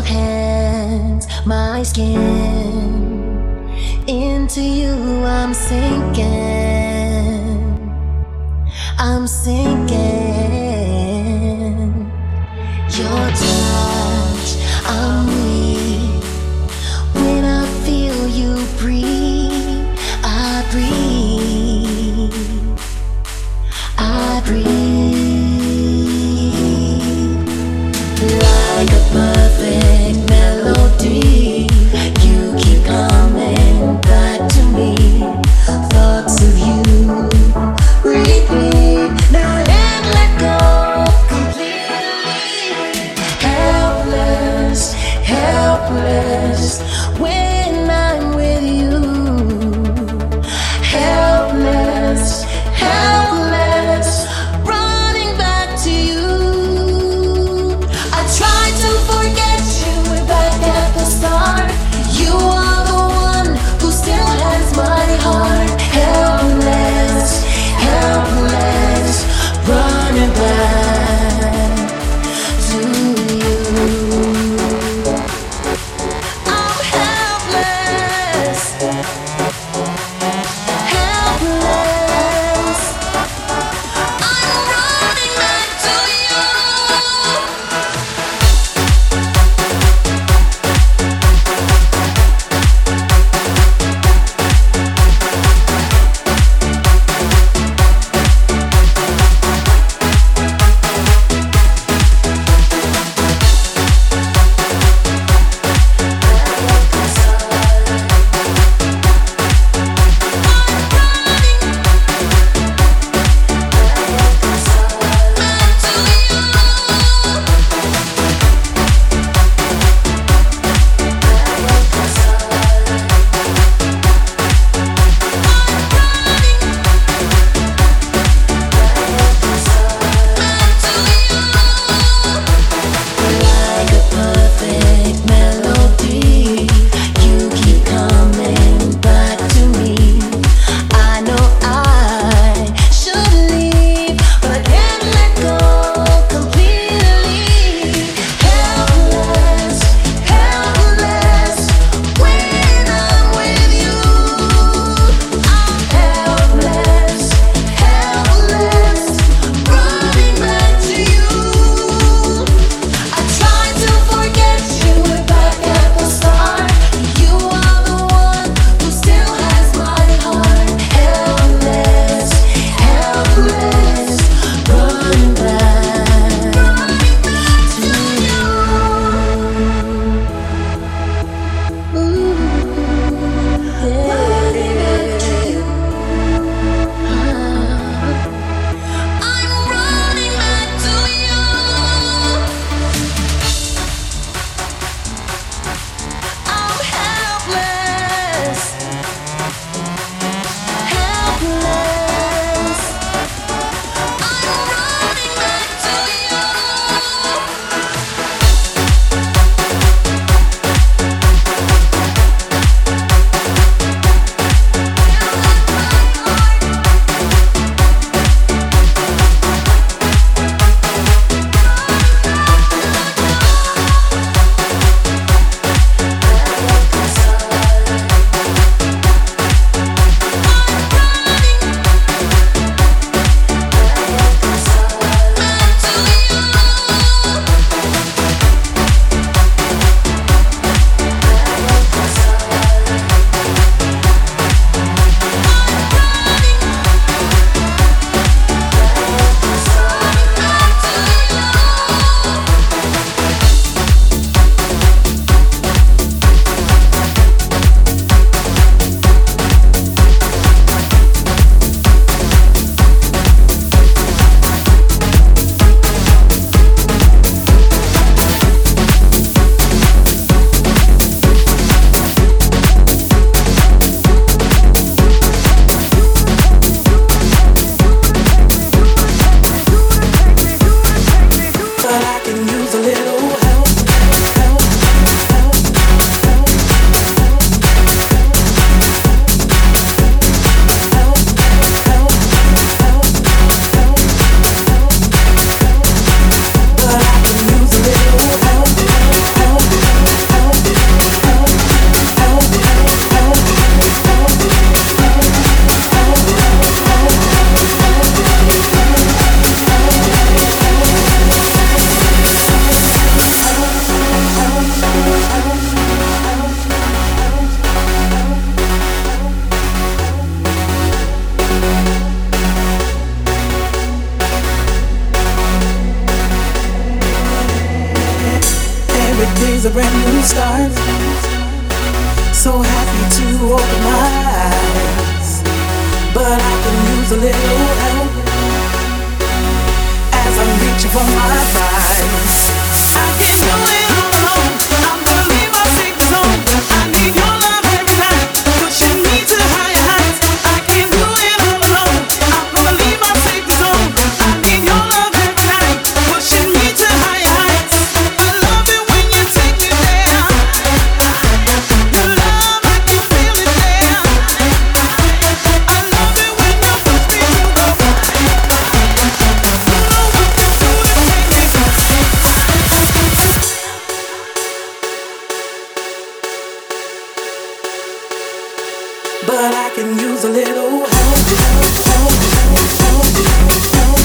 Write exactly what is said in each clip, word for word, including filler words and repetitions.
hands, my skin. Into you I'm sinking, I'm sinking. Your touch, I'm weak. When I feel you breathe, I breathe, I breathe. Like a perfect melody, you keep coming back to me. Thoughts of you repeat, now can't let go. Today's a brand new start. So happy to open my eyes, but I can use a little help as I'm reaching for my prize. I can't do it alone. I'm gonna leave my safe zone. I need your love every night, pushing me to higher heights. I can't do it alone. I'm gonna leave my safe zone. I need your love every night, pushing me to higher heights. I love it when you take me there. The love, I can feel it there. I love it when you push me to the right. You know what to do to take me back. But I can use a little help, help, help, help, help,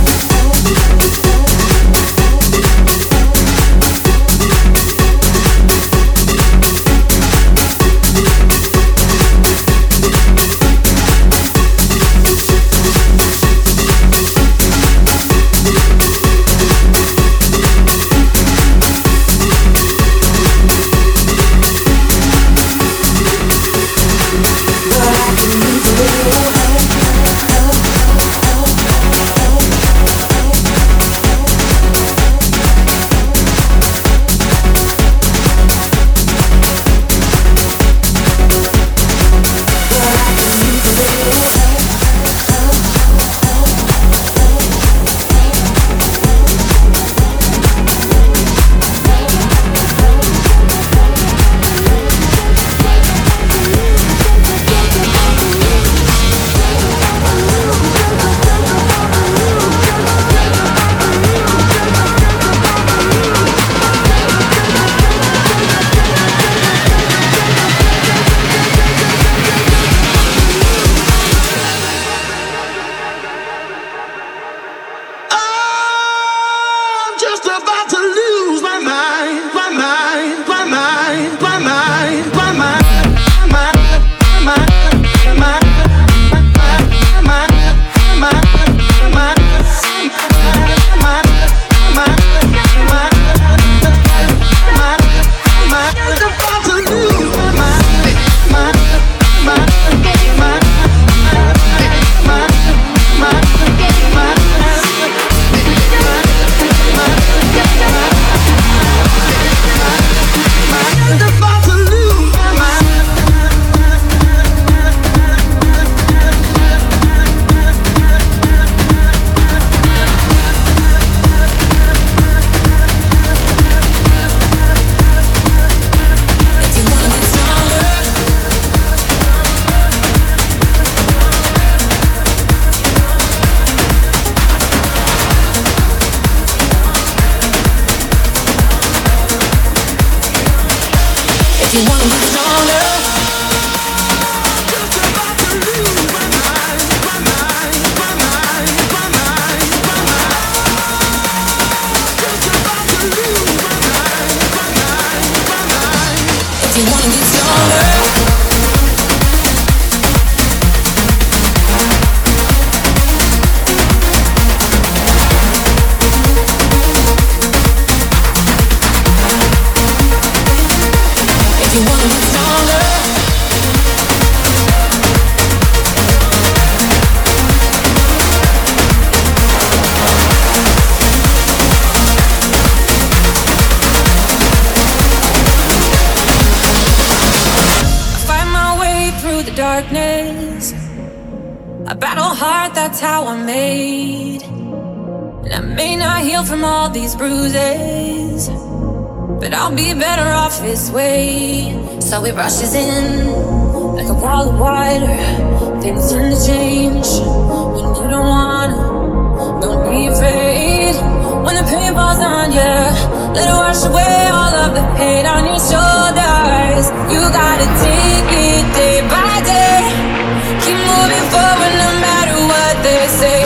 bruises, but I'll be better off this way. So it rushes in like a wall of water. Things turn to change when you don't wanna. Don't be afraid when the pain falls on you. Let it wash away all of the pain on your shoulders. You gotta take it day by day. Keep moving forward no matter what they say.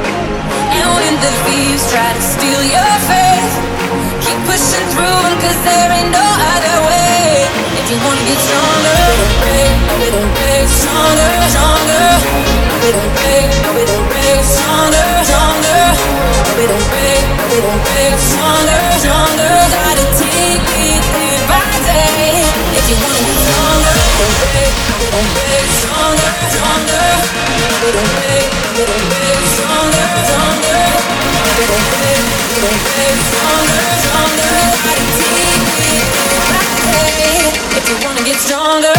And when the thieves try to steal your faith, keep pushing through them, cause there ain't no other way. If you wanna get stronger, break, no we don't break. Stronger, stronger, no we don't break, no we don't break. Stronger, stronger, no we don't break, no we don't break. Stronger, stronger, gotta take it If you wanna get stronger.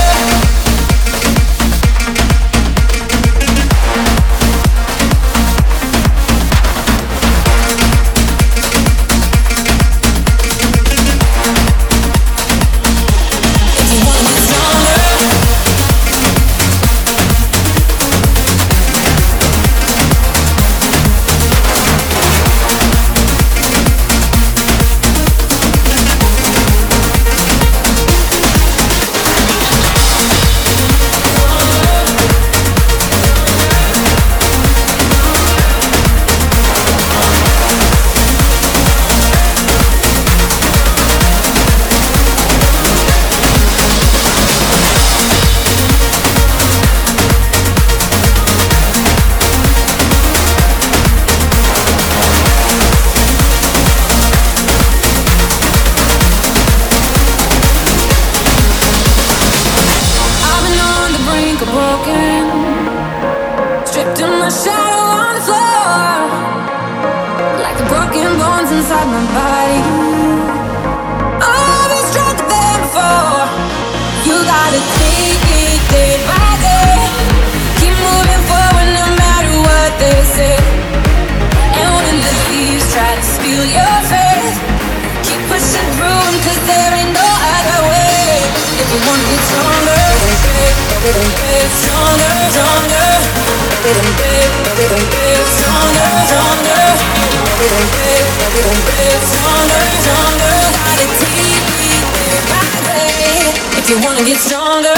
If you wanna get stronger.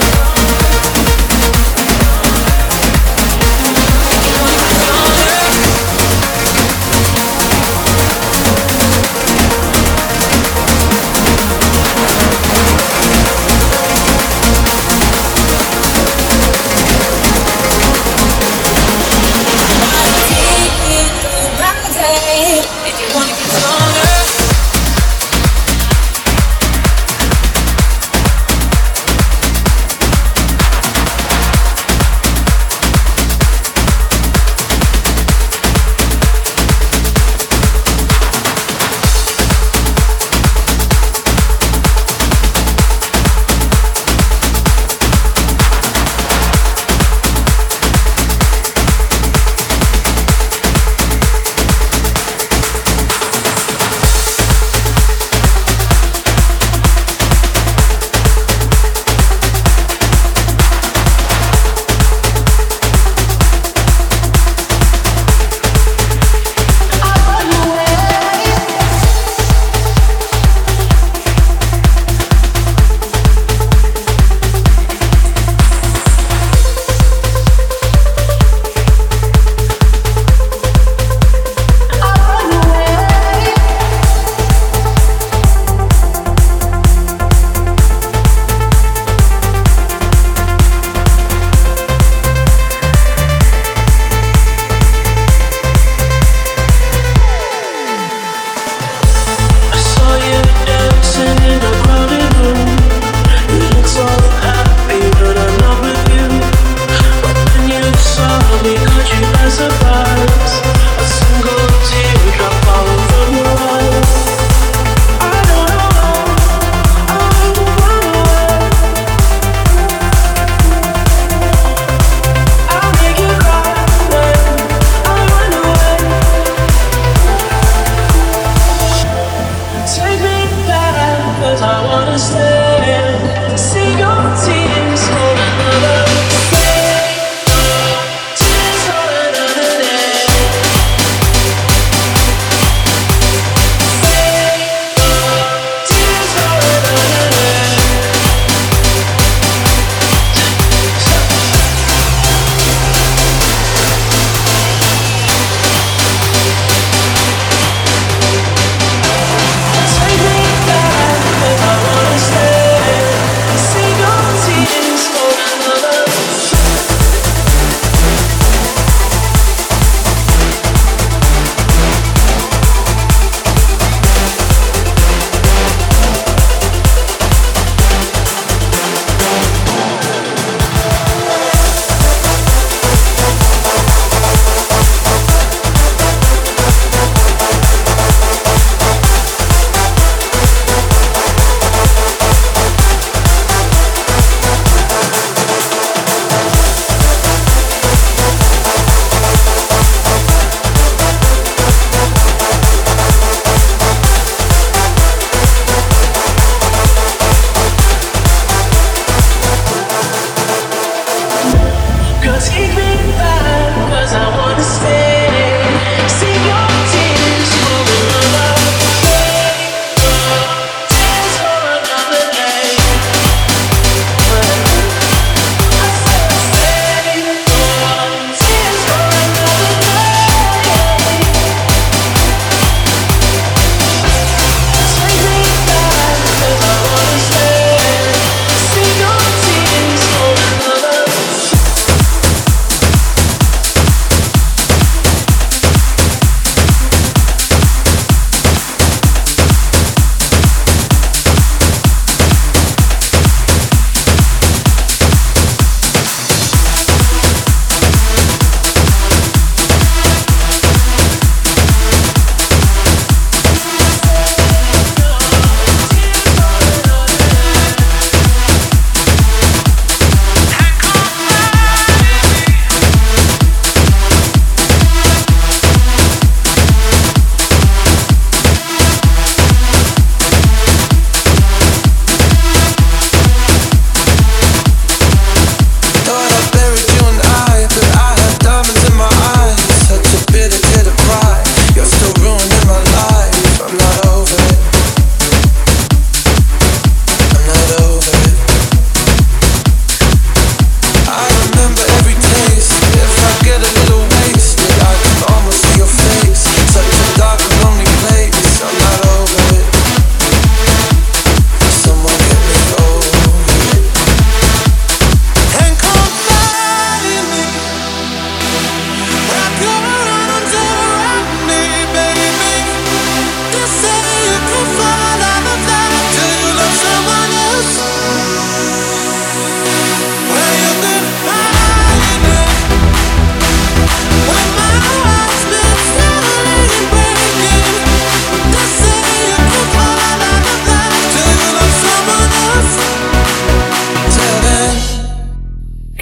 Stronger.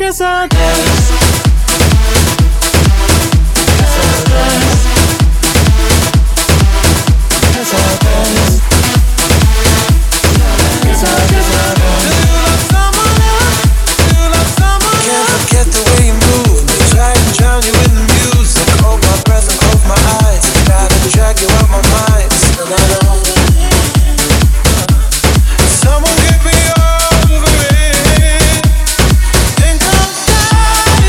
Guess I dance. Guess I dance. Guess I dance. Guess I, guess I dance. Do you love someone else? Do you love someone else? Can't forget the way you move. Try and drown you in the music. Hold my breath and close my eyes. Gotta drag you out my mind. Still I don't. Someone get me over it. Think I'm dying.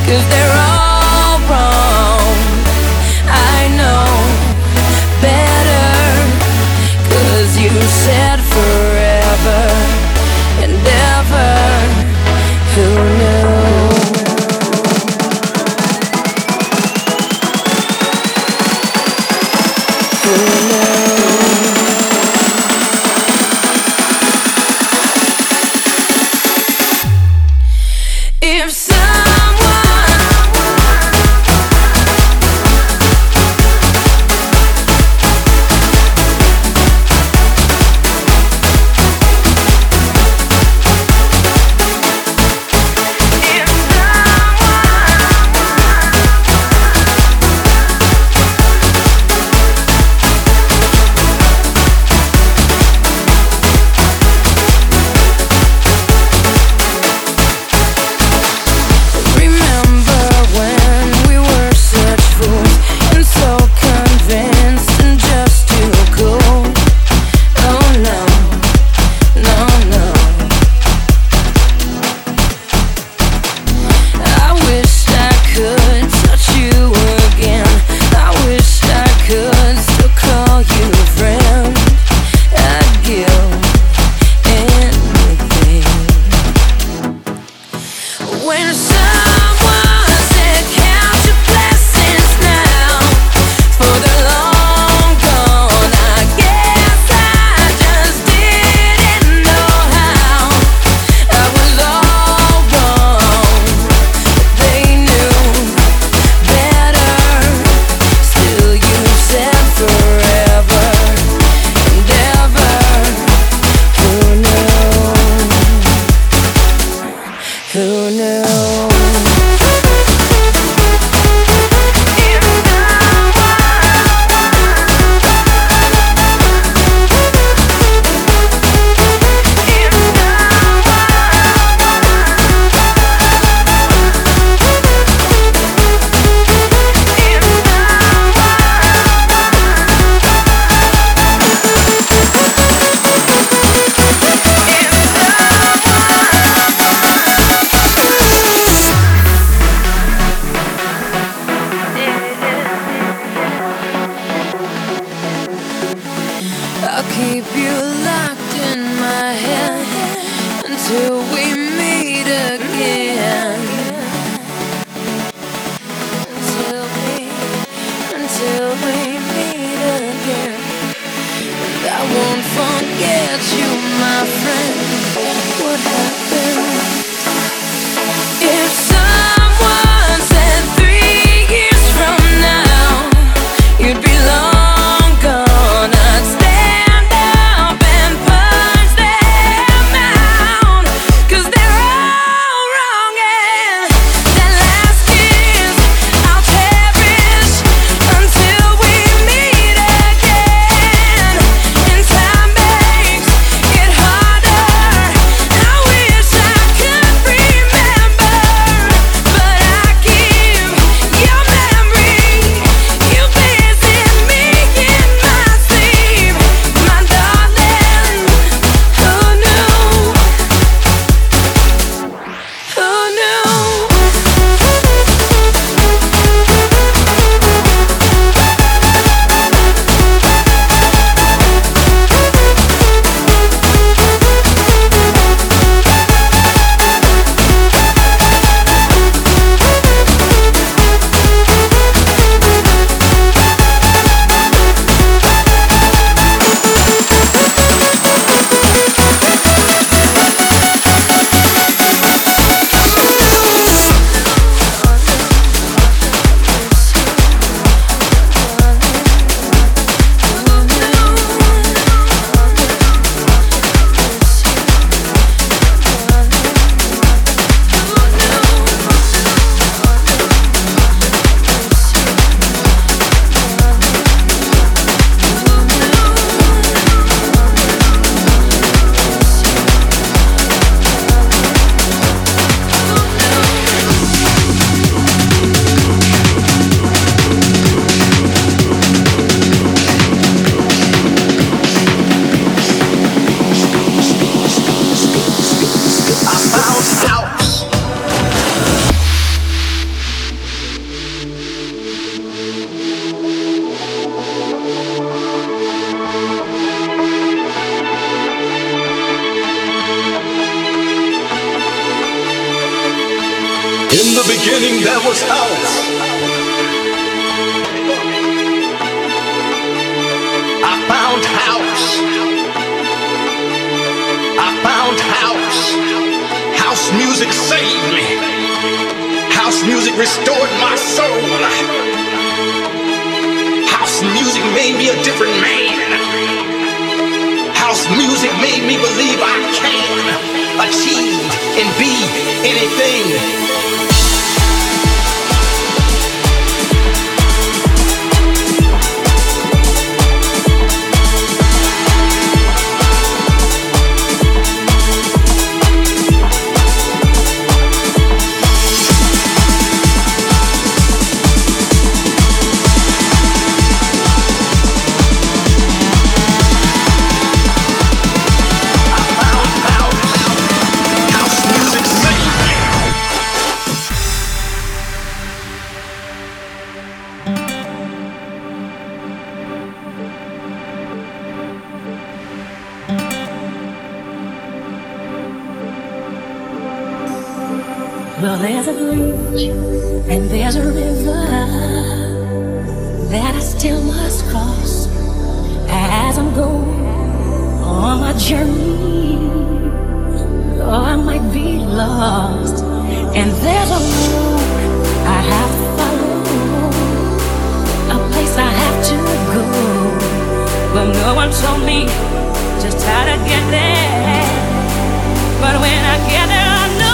'cause they're all wrong. I know better, 'cause you said forever and ever. Who knew? Who knew? If someone In the beginning there was house. I found house. I found house. House music saved me. House music restored my soul. House music made me a different man. House music made me believe I can achieve and be anything. Well, there's a bridge and there's a river that I still must cross as I'm going on my journey. Oh, I might be lost, and there's a road I have to follow, a place I have to go, but no one told me just how to get there. But when I get there, I know.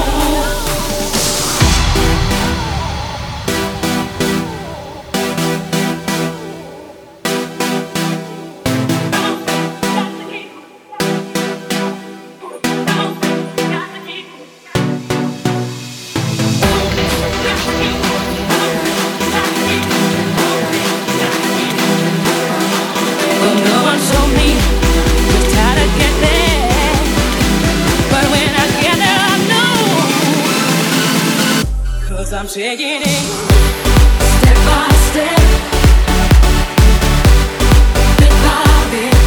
I'm taking it step by step, bit by bit,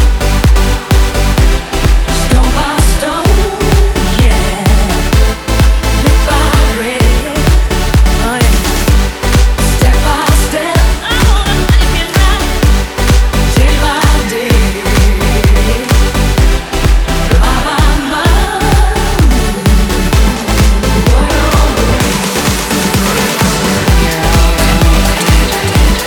stone by stone, yeah, brick by brick, oh yeah, step by step, I wanna make it right, day by day, by by month, word on word.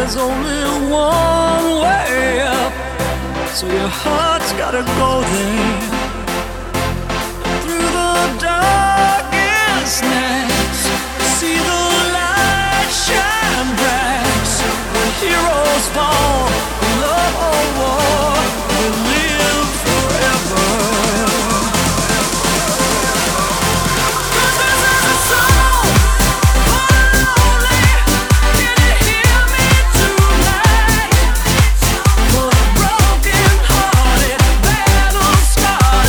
there's only one way up, so your heart's gotta go there. Through the darkest nights, see the light shine bright. When heroes fall, love or war, we live forever. Broken hearted, battle scarred.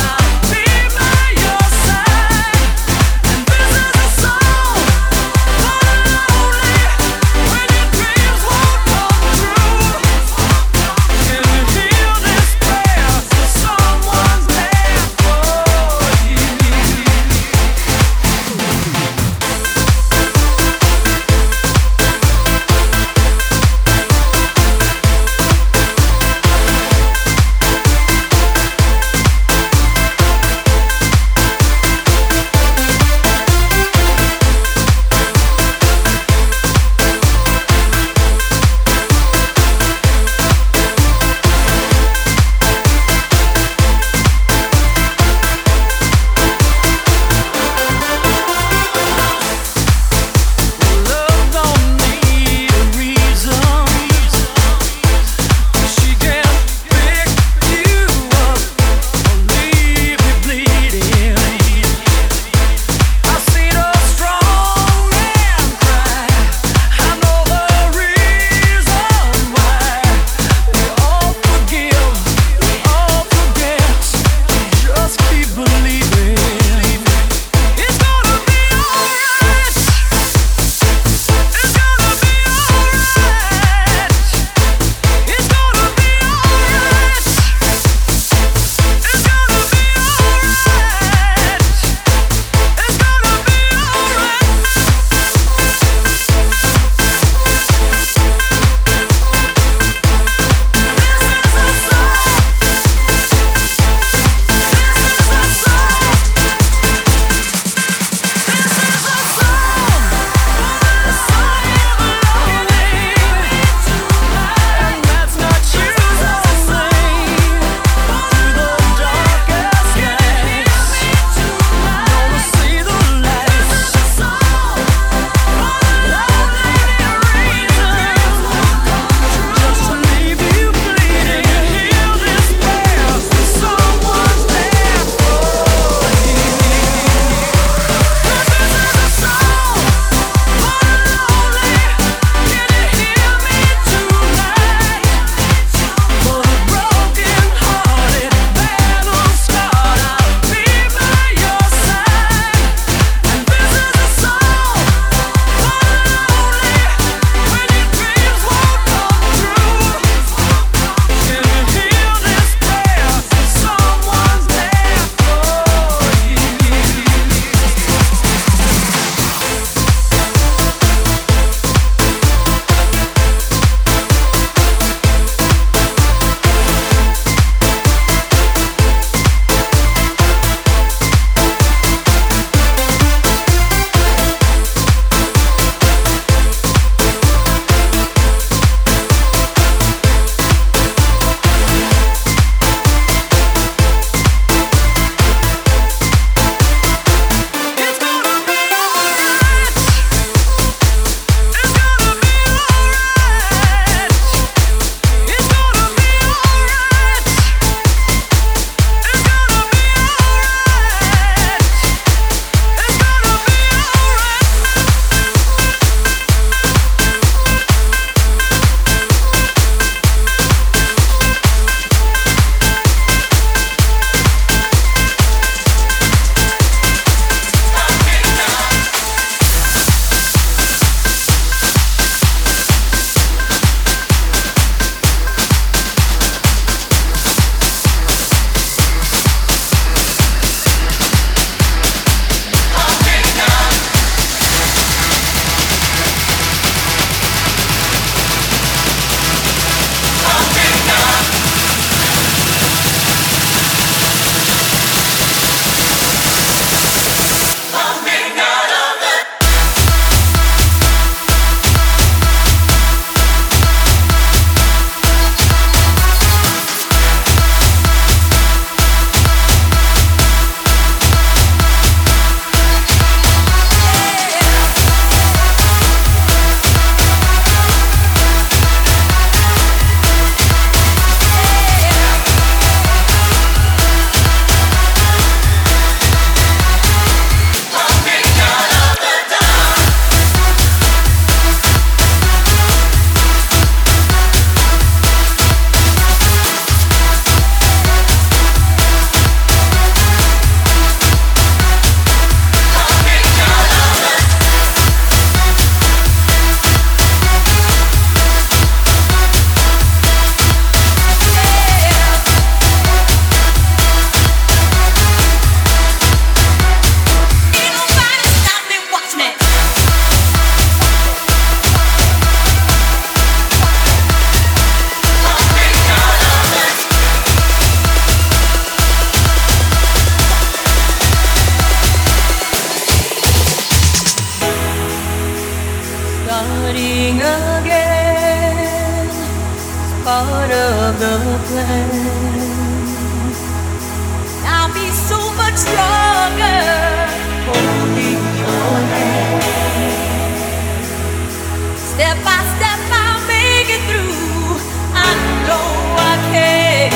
starting again. It's part of the plan. I'll be so much stronger holding your hand. Step by step I'll make it through. I know I can.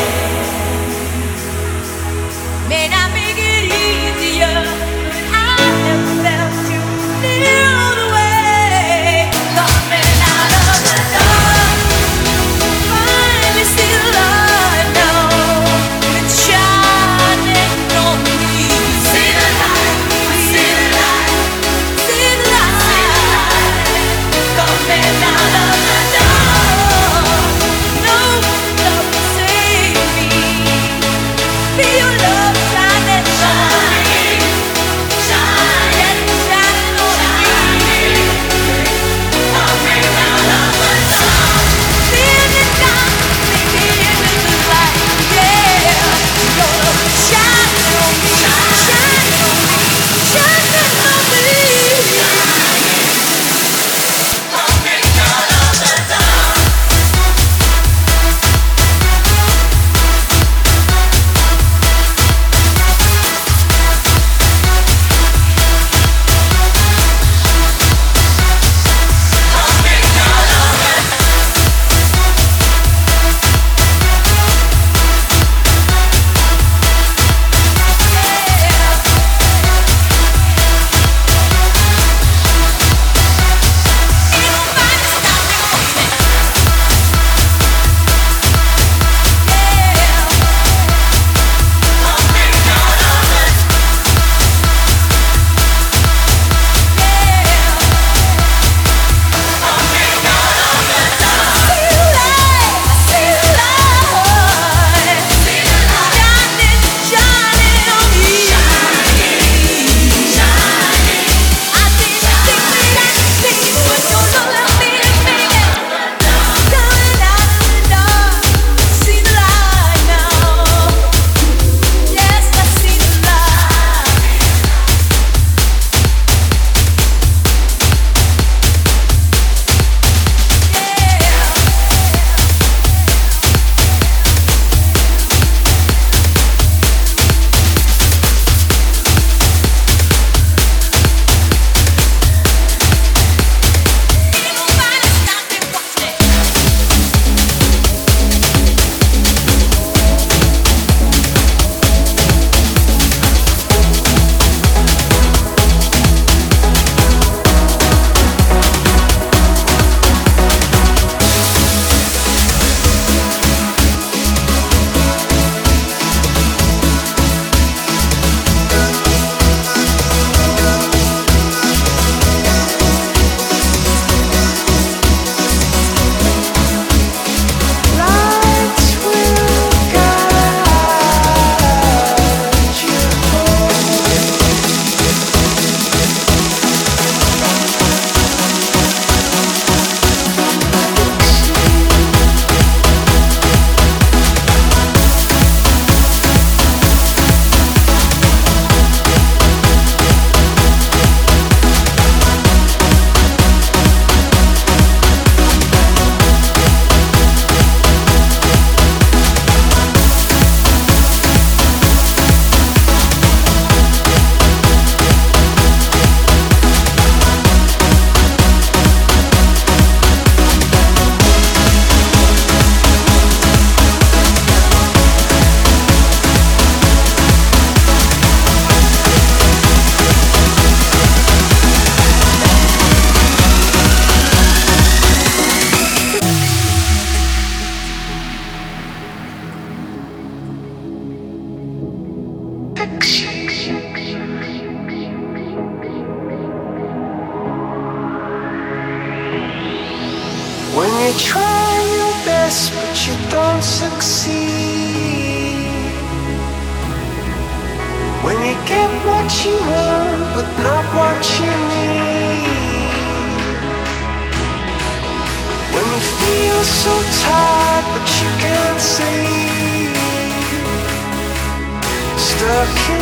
May not make it easier, but I have felt you near the way. Coming out of the dark, finally see the light now. It's shining on me. See the light, see the light, see the light. Coming out of the dark, no love will save me. Feel your love. When you try your best but you don't succeed, when you get what you want but not what you need, when you feel so tired but you can't sleep, stuck